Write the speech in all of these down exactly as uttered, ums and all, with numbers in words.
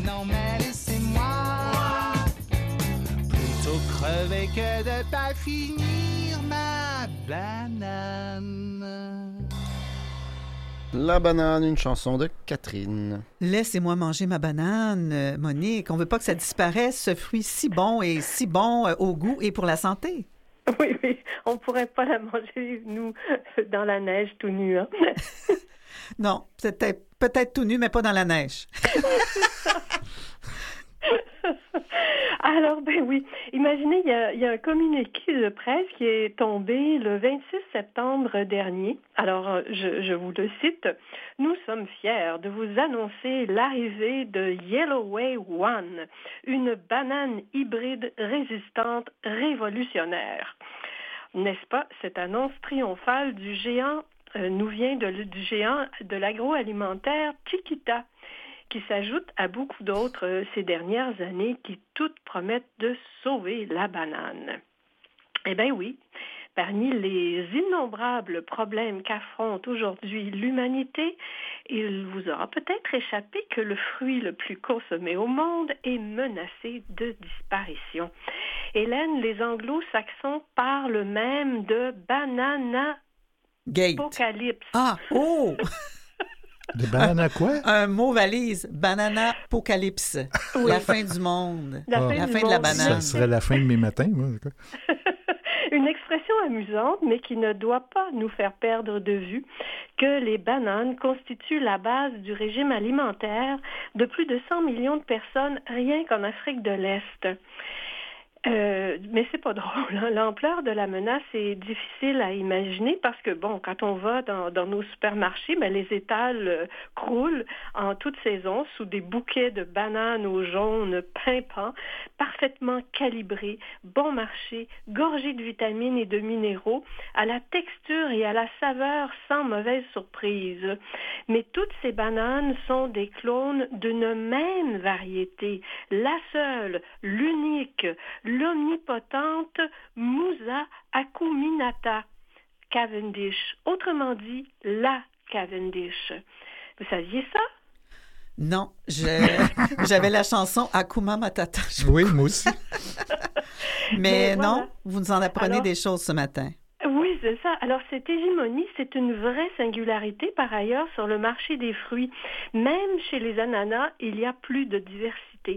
non mais laissez-moi plutôt crever que de pas finir ma banane. La banane, une chanson de Catherine. Laissez-moi manger ma banane, euh, Monique. On veut pas que ça disparaisse, ce fruit si bon et si bon euh, au goût et pour la santé. Oui, oui, on pourrait pas la manger, nous, dans la neige, tout nu, hein? Non, peut-être, peut-être tout nu, mais pas dans la neige. Alors, ben oui, imaginez, il y a, il y a un communiqué de presse qui est tombé le vingt-six septembre dernier. Alors, je, je vous le cite. « Nous sommes fiers de vous annoncer l'arrivée de Yellowway One, une banane hybride résistante révolutionnaire. » N'est-ce pas, cette annonce triomphale du géant euh, nous vient de, du géant de l'agroalimentaire Chiquita, qui s'ajoute à beaucoup d'autres euh, ces dernières années qui toutes promettent de sauver la banane. Eh bien oui, parmi les innombrables problèmes qu'affronte aujourd'hui l'humanité, il vous aura peut-être échappé que le fruit le plus consommé au monde est menacé de disparition. Hélène, les anglo-saxons parlent même de banana Gate. apocalypse. Ah, oh! Des bananes à quoi? Un mot valise, banana apocalypse. Oui. La fin du monde. La Ah. fin, La du fin de la monde. banane. Ça serait la fin de mes matins, moi. en tout cas. Une expression amusante, mais qui ne doit pas nous faire perdre de vue que les bananes constituent la base du régime alimentaire de plus de cent millions de personnes rien qu'en Afrique de l'Est. Euh, mais c'est pas drôle. Hein? L'ampleur de la menace est difficile à imaginer parce que, bon, quand on va dans, dans nos supermarchés, ben, les étals euh, croulent en toute saison sous des bouquets de bananes au jaune pimpant, parfaitement calibrés, bon marché, gorgés de vitamines et de minéraux, à la texture et à la saveur sans mauvaise surprise. Mais toutes ces bananes sont des clones d'une même variété, la seule, l'unique, l'omnipotente Musa acuminata Cavendish, autrement dit la Cavendish. Vous saviez ça? Non, je, j'avais la chanson Akuma Matata. Oui, moi aussi. Mais, Mais non, voilà. vous nous en apprenez Alors, des choses ce matin. Oui, c'est ça. Alors, cette hégémonie, c'est une vraie singularité par ailleurs sur le marché des fruits. Même chez les ananas, il y a plus de diversité.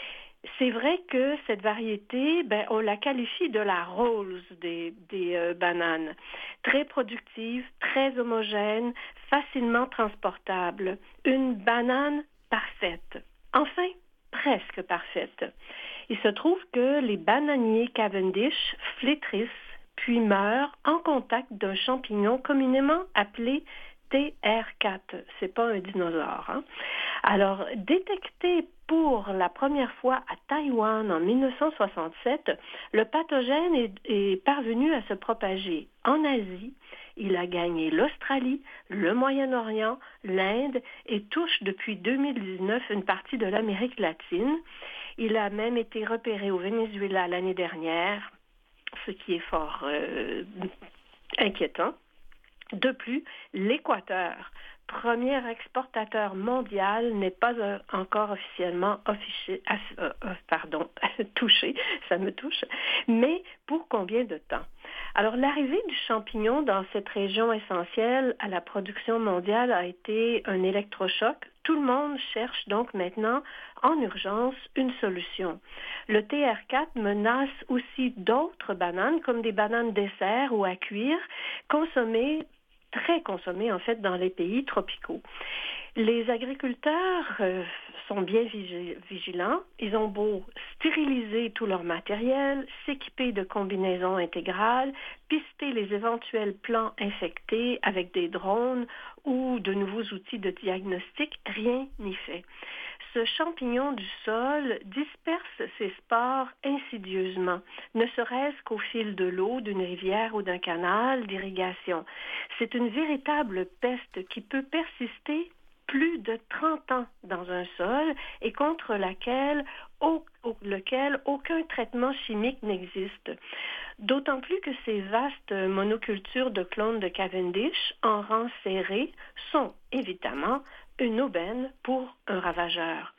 C'est vrai que cette variété, ben, on la qualifie de la rose des, des euh, bananes. Très productive, très homogène, facilement transportable. Une banane parfaite. Enfin, presque parfaite. Il se trouve que les bananiers Cavendish flétrissent puis meurent en contact d'un champignon communément appelé T R quatre. C'est pas un dinosaure. Hein? Alors, détecté pour la première fois à Taïwan en dix-neuf cent soixante-sept, le pathogène est, est parvenu à se propager en Asie. Il a gagné l'Australie, le Moyen-Orient, l'Inde et touche depuis deux mille dix-neuf une partie de l'Amérique latine. Il a même été repéré au Venezuela l'année dernière, ce qui est fort euh, inquiétant. De plus, l'Équateur, premier exportateur mondial, n'est pas euh, encore officiellement affiché, euh, euh, pardon, touché, ça me touche, mais pour combien de temps? Alors, l'arrivée du champignon dans cette région essentielle à la production mondiale a été un électrochoc. Tout le monde cherche donc maintenant en urgence une solution. Le T R quatre menace aussi d'autres bananes, comme des bananes dessert ou à cuire, consommées très consommés en fait dans les pays tropicaux. Les agriculteurs euh, sont bien vigilants. Ils ont beau stériliser tout leur matériel, s'équiper de combinaisons intégrales, pister les éventuels plants infectés avec des drones ou de nouveaux outils de diagnostic, rien n'y fait. Ce champignon du sol disperse ses spores insidieusement, ne serait-ce qu'au fil de l'eau d'une rivière ou d'un canal d'irrigation. C'est une véritable peste qui peut persister plus de trente ans dans un sol et contre laquelle, au, au, lequel aucun traitement chimique n'existe. D'autant plus que ces vastes monocultures de clones de Cavendish en rang serré sont évidemment une aubaine pour un ravageur.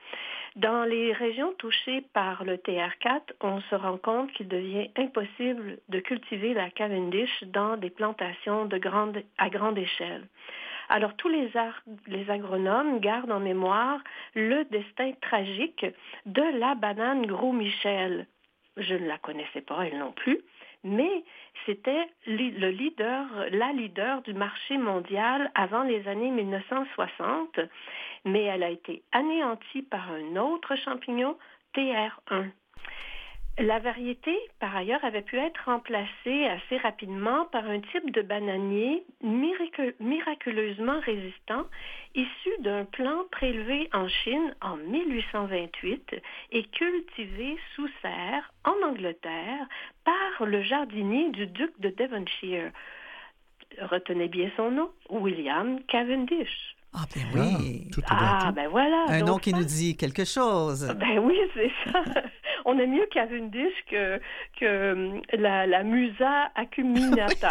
Dans les régions touchées par le T R quatre, on se rend compte qu'il devient impossible de cultiver la Cavendish dans des plantations de grande, à grande échelle. Alors, tous les, ar- les agronomes gardent en mémoire le destin tragique de la banane Gros Michel. Je ne la connaissais pas, elle non plus, mais c'était li- le leader, la leader du marché mondial avant les années mille neuf cent soixante, mais elle a été anéantie par un autre champignon, T R un. La variété, par ailleurs, avait pu être remplacée assez rapidement par un type de bananier miracu- miraculeusement résistant, issu d'un plant prélevé en Chine en mille huit cent vingt-huit et cultivé sous serre en Angleterre par le jardinier du duc de Devonshire. Retenez bien son nom, William Cavendish. Ah, ben oui. Ah, tout est Ah, dans tout. ben voilà. Un donc nom qui ça- nous dit quelque chose. Ben oui, c'est ça. On aime mieux Cavendish que, que hum, la, la Musa acuminata.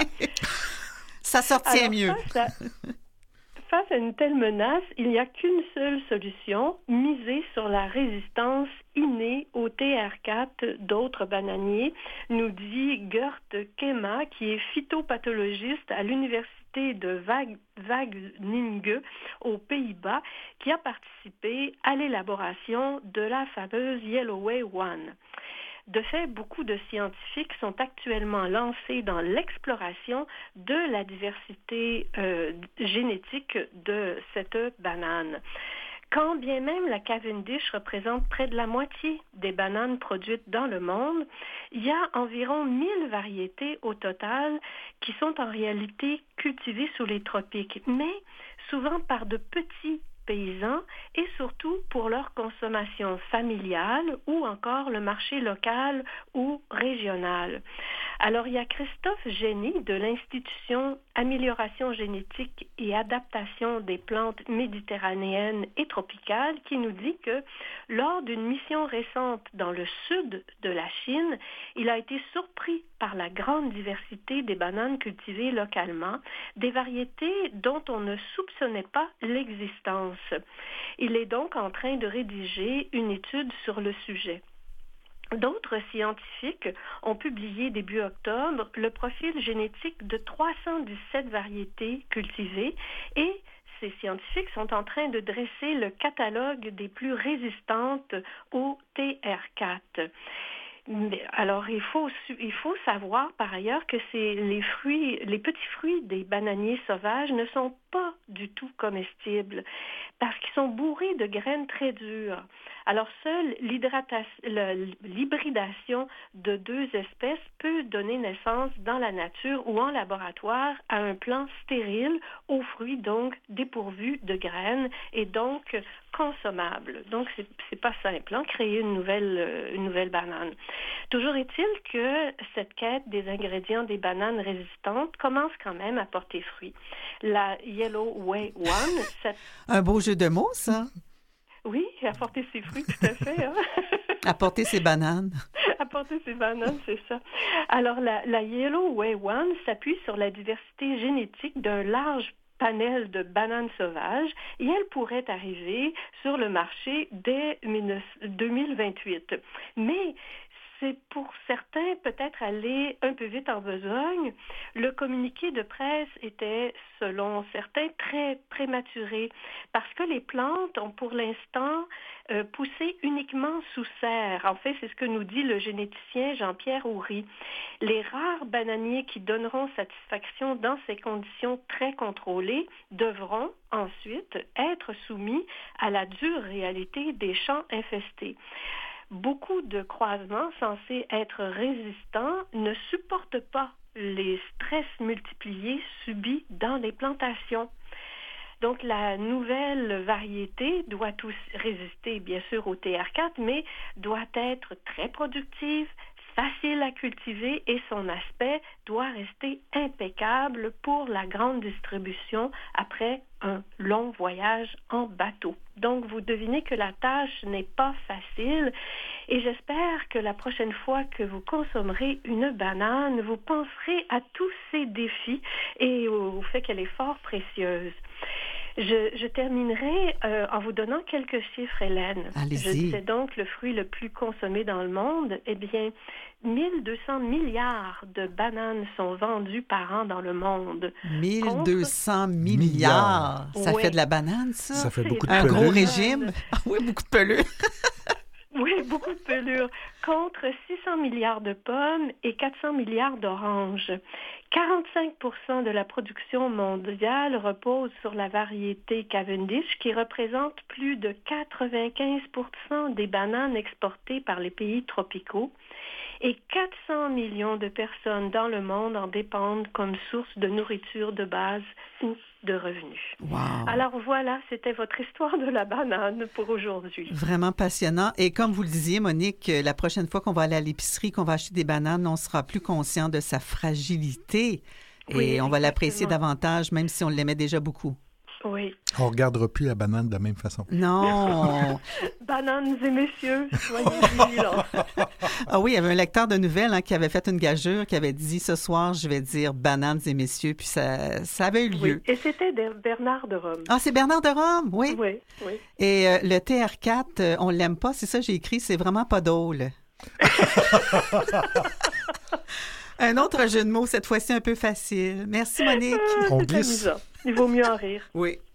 Ça sortient Alors, mieux. Face à, face à une telle menace, il n'y a qu'une seule solution, miser sur la résistance innée au T R quatre d'autres bananiers, nous dit Gert Kema, qui est phytopathologiste à l'université de Wag- Wageningen aux Pays-Bas, qui a participé à l'élaboration de la fameuse Yellowway One. De fait, beaucoup de scientifiques sont actuellement lancés dans l'exploration de la diversité euh, génétique de cette banane. Quand bien même la Cavendish représente près de la moitié des bananes produites dans le monde, il y a environ mille variétés au total qui sont en réalité cultivées sous les tropiques, mais souvent par de petits paysans et surtout pour leur consommation familiale ou encore le marché local ou régional. Alors, il y a Christophe Génie de l'Institution Amélioration génétique et adaptation des plantes méditerranéennes et tropicales qui nous dit que lors d'une mission récente dans le sud de la Chine, il a été surpris par la grande diversité des bananes cultivées localement, des variétés dont on ne soupçonnait pas l'existence. Il est donc en train de rédiger une étude sur le sujet. D'autres scientifiques ont publié début octobre le profil génétique de trois cent dix-sept variétés cultivées et ces scientifiques sont en train de dresser le catalogue des plus résistantes au T R quatre. Alors, il faut, il faut savoir par ailleurs que c'est les fruits, les petits fruits des bananiers sauvages ne sont pas du tout comestibles parce qu'ils sont bourrés de graines très dures. Alors, seule l'hybridation de deux espèces peut donner naissance dans la nature ou en laboratoire à un plant stérile aux fruits donc dépourvus de graines et donc consommables. Donc, c'est, c'est pas simple, hein, créer une nouvelle, une nouvelle banane. Toujours est-il que cette quête des ingrédients des bananes résistantes commence quand même à porter fruit. La Yellowway One... Cette... Un beau jeu de mots, ça. Oui, apporter ses fruits, tout à fait. Hein? Apporter ses bananes. Apporter ses bananes, c'est ça. Alors, la, la Yellowway One s'appuie sur la diversité génétique d'un large panel de bananes sauvages et elle pourrait arriver sur le marché dès deux mille vingt-huit. Mais c'est pour certains peut-être aller un peu vite en besogne. Le communiqué de presse était, selon certains, très prématuré parce que les plantes ont pour l'instant euh, poussé uniquement sous serre. En fait, c'est ce que nous dit le généticien Jean-Pierre Houry. Les rares bananiers qui donneront satisfaction dans ces conditions très contrôlées devront ensuite être soumis à la dure réalité des champs infestés. Beaucoup de croisements censés être résistants ne supportent pas les stress multipliés subis dans les plantations. Donc, la nouvelle variété doit aussi résister, bien sûr, au T R quatre, mais doit être très productive, facile à cultiver et son aspect doit rester impeccable pour la grande distribution après un long voyage en bateau. Donc, vous devinez que la tâche n'est pas facile et j'espère que la prochaine fois que vous consommerez une banane, vous penserez à tous ces défis et au fait qu'elle est fort précieuse. Je, je terminerai euh, en vous donnant quelques chiffres, Hélène. Allez-y. Je disais donc le fruit le plus consommé dans le monde. Eh bien, mille deux cents milliards de bananes sont vendues par an dans le monde. mille deux cents milliards. Ça Oui. fait de la banane, ça? Ça fait beaucoup de Un gros pelures. régime. Ah oui, beaucoup de pelures. Oui, beaucoup de pelures. Contre six cents milliards de pommes et quatre cents milliards d'oranges. quarante-cinq pour cent de la production mondiale repose sur la variété Cavendish, qui représente plus de quatre-vingt-quinze pour cent des bananes exportées par les pays tropicaux. Et quatre cents millions de personnes dans le monde en dépendent comme source de nourriture de base ou de revenus. Wow. Alors voilà, c'était votre histoire de la banane pour aujourd'hui. Vraiment passionnant. Et comme vous le disiez, Monique, la prochaine fois qu'on va aller à l'épicerie, qu'on va acheter des bananes, on sera plus conscient de sa fragilité. Et Oui, on va l'apprécier exactement. davantage, même si on l'aimait déjà beaucoup. Oui. On ne regardera plus la banane de la même façon. Non. Bananes et messieurs, soyez vigilants. Ah oui, il y avait un lecteur de nouvelles hein, qui avait fait une gageure, qui avait dit « Ce soir, je vais dire bananes et messieurs », puis ça, ça avait eu lieu. Oui. Et c'était de Bernard de Rome. Ah, c'est Bernard de Rome, oui. Oui, oui. Et euh, le T R quatre, euh, on l'aime pas, c'est ça que j'ai écrit, c'est vraiment pas drôle. Un autre jeu de mots, cette fois-ci un peu facile. Merci, Monique. On C'est glisse. amusant. Il vaut mieux en rire. Oui.